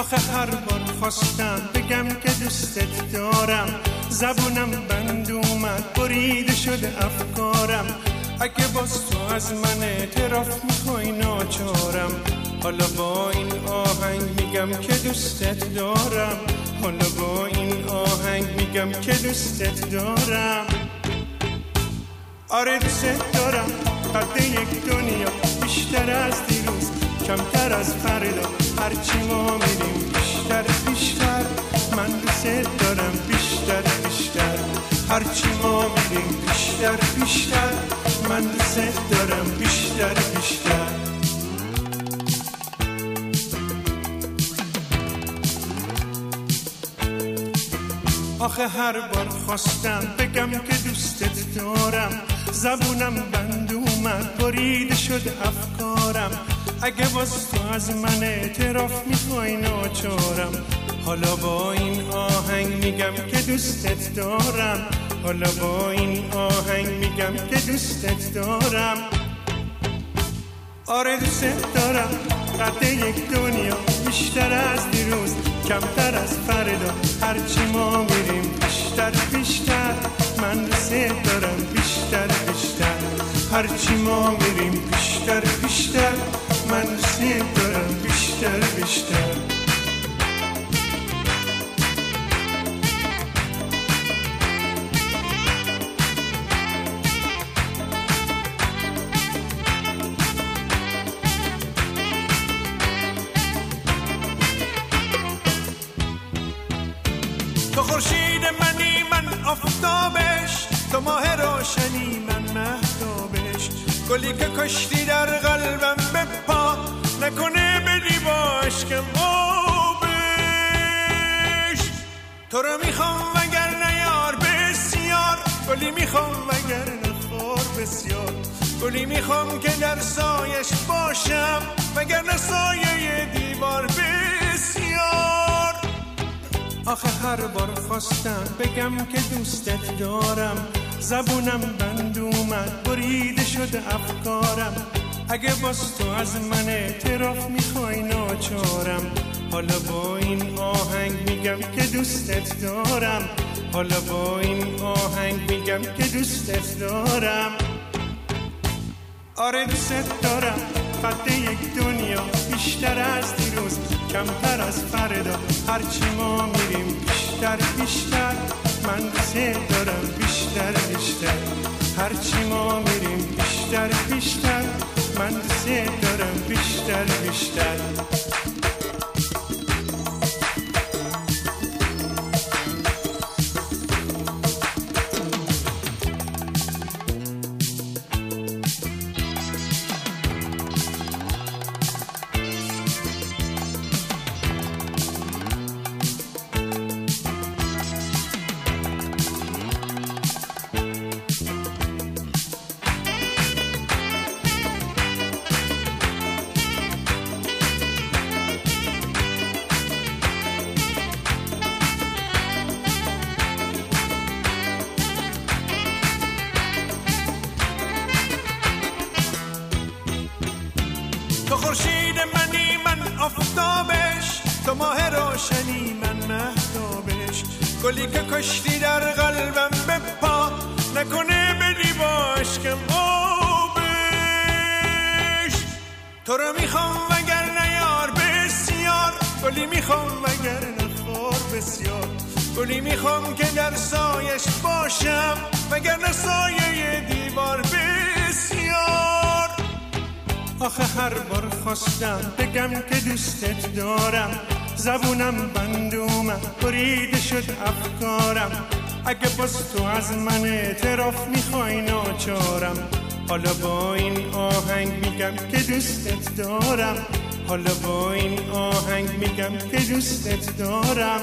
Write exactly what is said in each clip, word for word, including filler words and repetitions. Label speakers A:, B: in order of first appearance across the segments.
A: آخه هر بار خواستم بگم که دوستت دارم، زبونم بند اومد بریده شده افکارم. اگه باز تو از من اعتراف میخوای ناچارم، حالا با این آهنگ میگم که دوستت دارم، حالا با این آهنگ میگم که دوستت دارم. آره دوستت دارم، قد یک دنیا، بیشتر از دیروز کمتر از فردا، هرچی ما میریم بیشتر بیشتر، من دوستت دارم بیشتر بیشتر، هرچی ما میریم بیشتر بیشتر، من دوستت دارم بیشتر بیشتر. آخه هر بار خواستم بگم که دوستت دارم، زبونم بند اومد بریده شده افکارم. اگه باز تو از من اعتراف میخوای ناچارم، حالا با این آهنگ میگم که دوستت دارم، حالا با این آهنگ میگم که دوستت دارم. آره دوستت دارم، قد یک دنیا، بیشتر از دیروز کمتر از فردا، هرچی ما میریم بیشتر بیشتر، من دوستت دارم بیشتر بیشتر، هرچی ما میریم بیشتر بیشتر، من دوستت دارم بیشتر بیشتر.
B: تو خورشید منی من آفتابش، تو ماه روشنی من مهتابش، گلی که کشتی در قلبم بپا، نکنه بدی باش که آبش. تو رو میخوام وگر نیار بسیار، گلی میخوام وگر نخور بسیار، گلی میخوام که در سایش باشم وگر نسایه دیوار بسیار.
A: آخه هر بار خواستم بگم که دوستت دارم، زبونم بند اومد بریده شده افکارم. اگه باز تو از من اعتراف میخوای ناچارم، حالا با این آهنگ میگم که دوستت دارم، حالا با این آهنگ میگم که دوستت دارم. آره دوستت دارم، قد یک دنیا، بیشتر از دیروز کمتر از فردا، هرچی ما میریم بیشتر بیشتر، من دوستت دارم بیشتر بیشتر، هرچی ما میریم بیشتر بیشتر، من دوستت دارم بیشتر بیشتر.
B: تو خورشید منی من آفتابش، تو ماه روشنی من مهتابش، گلی که کشتی در قلبم بپا، نکنه بدی باش که آبش. تو رو میخوام وگر نیار بسیار، گلی میخوام وگر نخور بسیار، گلی میخوام که در سایش باشم وگر نسایه دیوار بسیار.
A: آخه هر بار خواستم بگم که دوستت دارم، زبونم بند اومد بریده شد افکارم. اگه باز تو از من اعتراف میخوای ناچارم، حالا با این آهنگ میگم که دوستت دارم، حالا با این آهنگ میگم که دوستت دارم.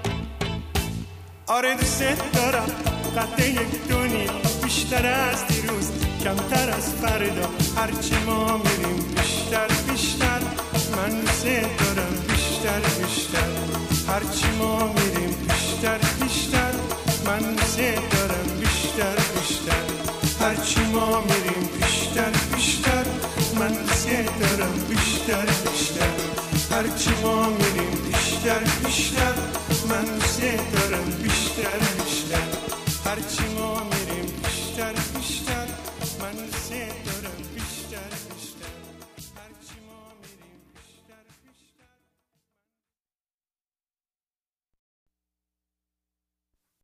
A: آره دوستت دارم، قد یک دنیا، بیشتر از دیروز کمتر از فردا، هرچی ما میریم بیشتر بیشتر، من دوستت دارم بیشتر بیشتر، هرچی ما میریم بیشتر بیشتر، من دوستت دارم بیشتر بیشتر، هرچی ما میریم بیشتر بیشتر، من دوستت دارم بیشتر بیشتر، هرچی ما میریم بیشتر بیشتر بیشتر من دوست دارم بیشتر بیشتر هرچی ما